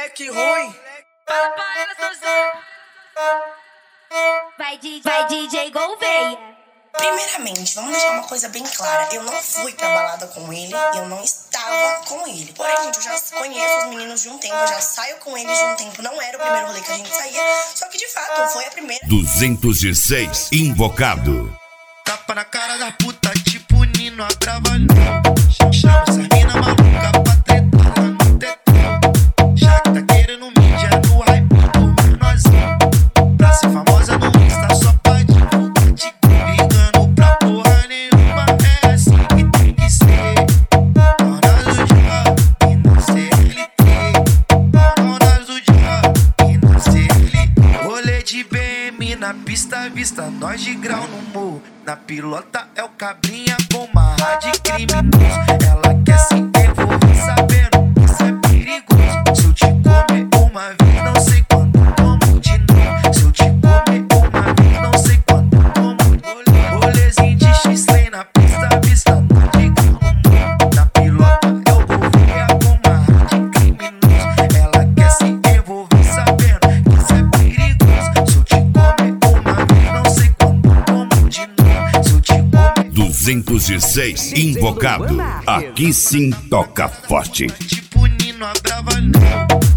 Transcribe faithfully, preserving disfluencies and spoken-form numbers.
moleque ruim. Fala pra ela, seu Zé. Vai, D J, vai D J Gouveia. Primeiramente, vamos deixar uma coisa bem clara. Eu não fui pra balada com ele, eu não estava com ele. Porém, gente, eu já conheço os meninos de um tempo, eu já saio com eles de um tempo. Não era o primeiro rolê que a gente saía, só que de fato foi a primeira. duzentos e seis, invocado. Tapa na cara da puta, tipo Nino Abravanel. Chama essa mina maluca pra tretar lá no tetão. Já que tá querendo mídia no hype do menorzinho. Pra ser famosa no Insta só pra divulgar de ligando pra porra nenhuma. É assim que tem que ser. Donas do dia e na C L T. Donas do dia e na C L T. Rolê de B M na pista, vista nós de grau no morro. Na pilota é o cabrinha com marra de criminoso. Ela quer se envolver sabendo que isso é perigoso. Se eu te comer uma vez, não sei quando como de novo. Se eu te comer uma vez, não sei quando como. Rolezinho de X-Lay na pista, vista nós de grau no morro. Na pilota é o Gouveia com marra de criminoso. Ela quer se envolver sabendo que isso é perigoso. Se eu te comer uma vez, não sei quando como de novo. duzentos e seis, invocado. Aqui sim toca forte. Tipo Nino Abravanel.